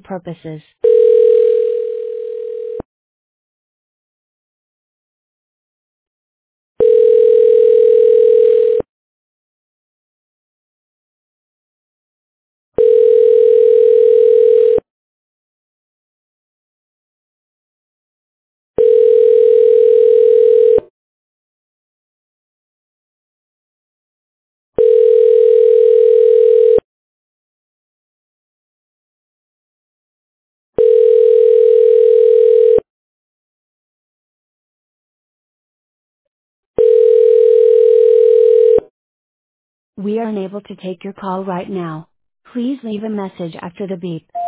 purposes. We are unable to take your call right now. Please leave a message after the beep.